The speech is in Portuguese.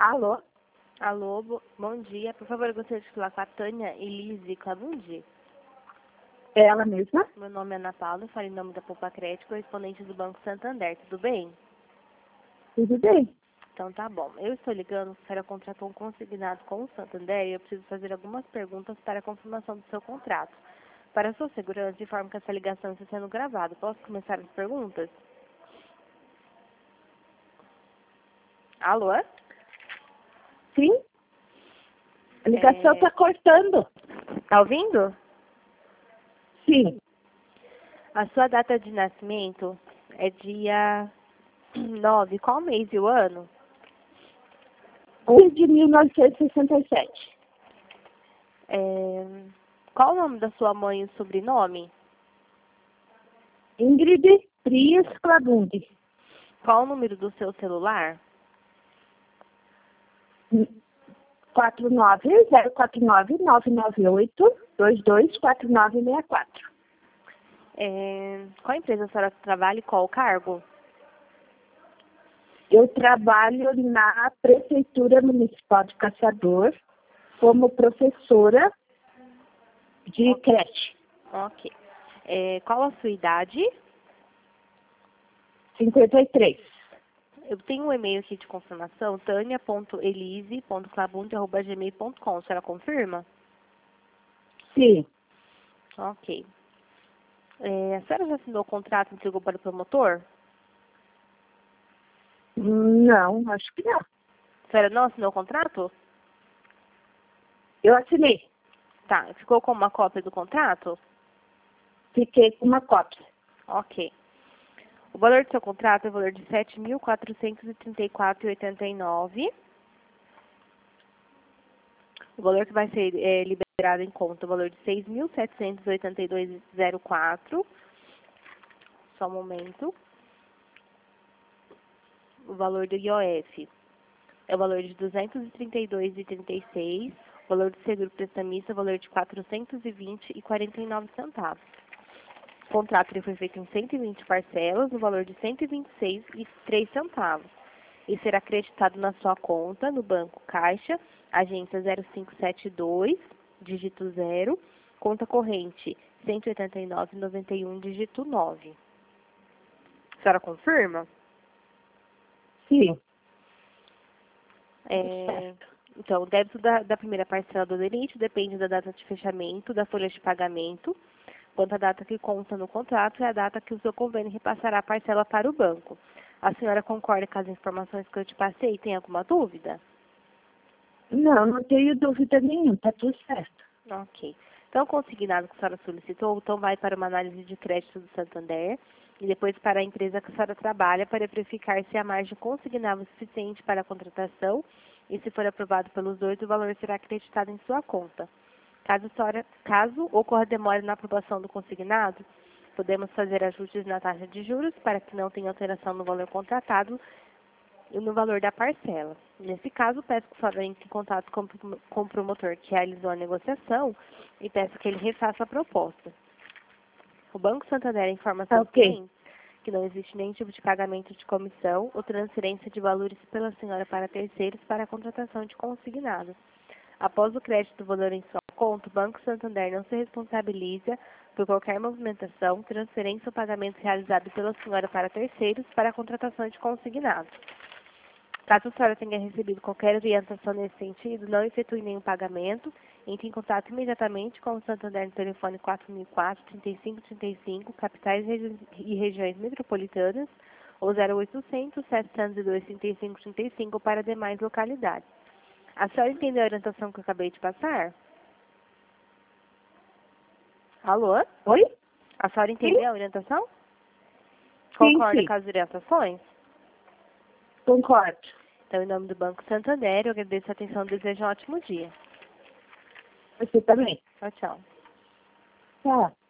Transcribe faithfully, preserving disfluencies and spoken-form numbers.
Alô? Alô, bo- bom dia. Por favor, eu gostaria de falar com a Tânia Elise Clabundi. É ela mesma? Meu nome é Ana Paula, falo em nome da Poupa Crédito, correspondente do Banco Santander. Tudo bem? Tudo bem? Então tá bom. Eu estou ligando para contratar um consignado com o Santander e eu preciso fazer algumas perguntas para a confirmação do seu contrato. Para a sua segurança, informo que essa ligação está sendo gravada. Posso começar as perguntas? Alô? Sim? A ligação É... está cortando. Tá ouvindo? Sim. A sua data de nascimento é dia nove. Qual mês e o ano? um de mil novecentos e sessenta e sete. É... Qual o nome da sua mãe e o sobrenome? Ingrid Prias Clabundi. Qual o número do seu celular? quatro nove zero quatro nove nove nove oito dois dois quatro nove seis quatro. É... Qual empresa a senhora trabalha e qual o cargo? Eu trabalho na Prefeitura Municipal de Caçador como professora de creche. Ok. É... Qual a sua idade? cinquenta e três. Eu tenho um e-mail aqui de confirmação, tânia ponto elise ponto clabundi arroba gmail ponto com. A senhora confirma? Sim. Ok. É... A senhora já assinou o contrato e entregou para o promotor? Não, acho que não. A senhora não assinou o contrato? Eu assinei. Tá. Ficou com uma cópia do contrato? Fiquei com uma cópia. Ok. O valor do seu contrato é o valor de sete mil quatrocentos e trinta e quatro reais e oitenta e nove centavos. O valor que vai ser é, liberado em conta é o valor de seis mil setecentos e oitenta e dois reais e zero quatro centavos. Só um momento. O valor do I O F é o valor de duzentos e trinta e dois reais e trinta e seis centavos. O valor do seguro prestamista é o valor de quatrocentos e vinte reais e quarenta e nove centavos. O contrato ele foi feito em cento e vinte parcelas, no valor de cento e vinte e seis reais e três centavos. E será acreditado na sua conta, no Banco Caixa, agência zero cinco sete dois, dígito zero, conta corrente cento e oitenta e nove reais e noventa e um, dígito nove. A senhora confirma? Sim. É, então, o débito da, da primeira parcela do aderente depende da data de fechamento da folha de pagamento, quanto a data que consta no contrato é a data que o seu convênio repassará a parcela para o banco. A senhora concorda com as informações que eu te passei? Tem alguma dúvida? Não, não tenho dúvida nenhuma, tá tudo certo. Ok. Então, o consignado que a senhora solicitou, então vai para uma análise de crédito do Santander e depois para a empresa que a senhora trabalha para verificar se a margem consignável é suficiente para a contratação e, se for aprovado pelos dois, o valor será acreditado em sua conta. Caso, a senhora, caso ocorra demora na aprovação do consignado, podemos fazer ajustes na taxa de juros para que não tenha alteração no valor contratado e no valor da parcela. Nesse caso, peço que a senhora entre em contato com, com o promotor que realizou a negociação e peço que ele refaça a proposta. O Banco Santander informa seus Ok. clientes que não existe nenhum tipo de pagamento de comissão ou transferência de valores pela senhora para terceiros para a contratação de consignado. Após o crédito do valor em sua conta, o Banco Santander não se responsabiliza por qualquer movimentação, transferência ou pagamento realizado pela senhora para terceiros para a contratação de consignado. Caso a senhora tenha recebido qualquer orientação nesse sentido, não efetue nenhum pagamento, entre em contato imediatamente com o Santander no telefone quatro mil e quatro, trinta e cinco trinta e cinco, capitais e regi- e regiões metropolitanas, ou zero oitocentos, setecentos e dois, trinta e cinco trinta e cinco para demais localidades. A senhora entendeu a orientação que eu acabei de passar? Alô? Oi? A senhora Sim? entendeu a orientação? Sim, Concorda sim. com as orientações? Concordo. Então, em nome do Banco Santander, eu agradeço a atenção e desejo um ótimo dia. Você também. Tchau, tchau. Tá.